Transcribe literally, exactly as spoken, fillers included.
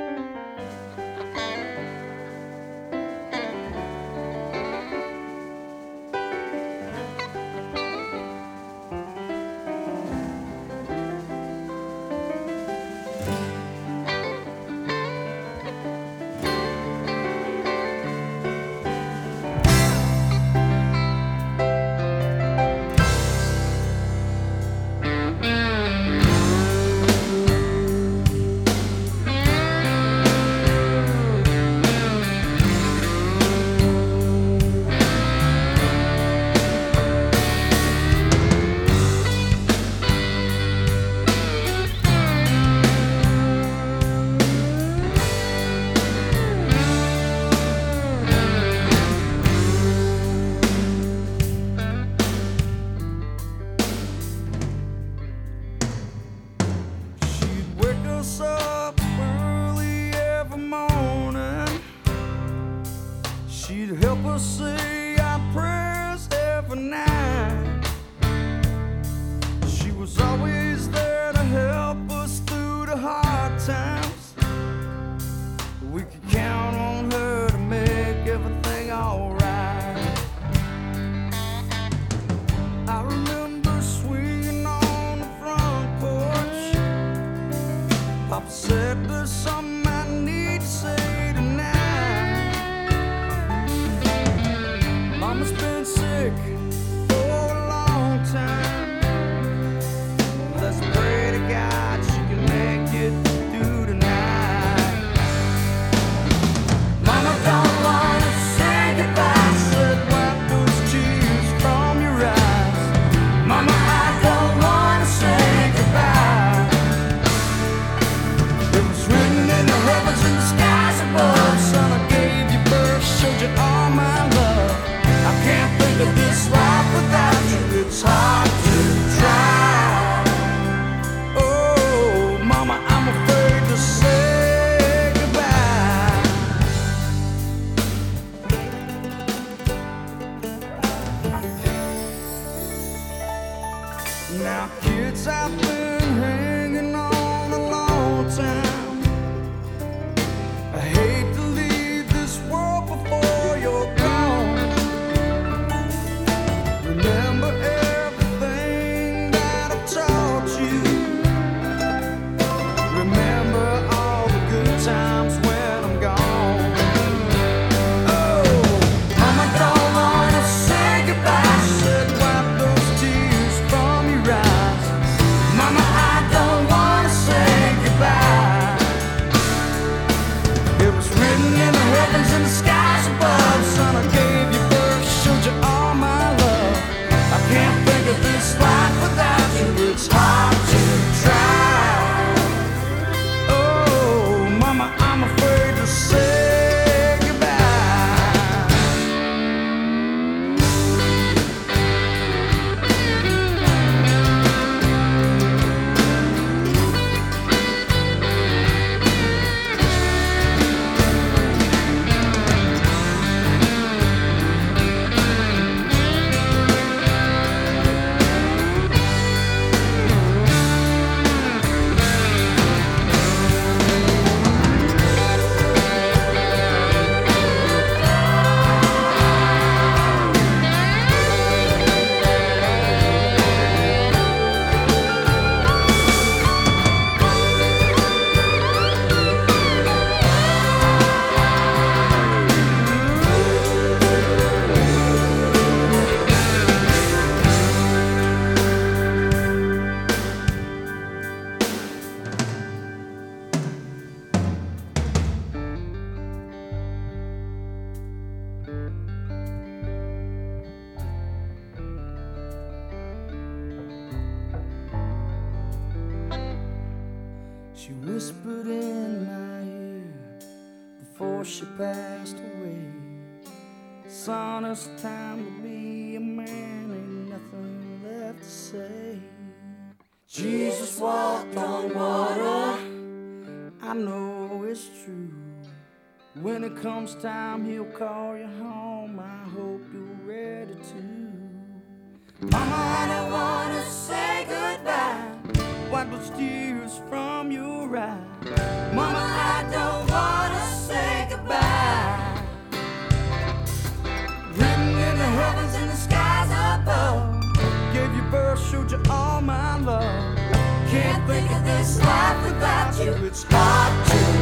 She'd help us say our prayers every night. She was always there to help us through the hard times. We could count on her to make everything alright. I remember swinging on the front porch. Papa said there's something I need to say tonight. Mama's been sick for a long time. Let's pray to God she can make it through tonight. Mama don't wanna say goodbye, said wipe those tears from your eyes. Mama, I don't wanna say goodbye. It was written in the heavens and the skies above. Son, I gave you birth, showed you all my love. I can't think of this life without you. It's hard to try. Oh, Mama, I'm afraid to say goodbye. Now, kids, I've been hanging on a long time. I hate to leave this world before you're gone. Remember everything that I've taught you. Remember all the good times when I'm gone. Oh, Mama don't wanna say goodbye, said wipe those tears from your eyes. Mama, I don't wanna say goodbye. It was written in the heavens and the skies above. Son, I gave you birth, showed you all my love. I can't think of this life without you. It's hard to try. Oh, Mama, I'm afraid to say goodbye. She whispered in my ear before she passed away. Son, it's time to be a man, ain't nothing left to say. Jesus walked on water, I know it's true. When it comes time, he'll call you home, I hope you're ready to. Mama, I don't wanna say goodbye, wipe those tears from your eyes. Mama, I don't showed you all my love. Can't think of this life without you. It's hard to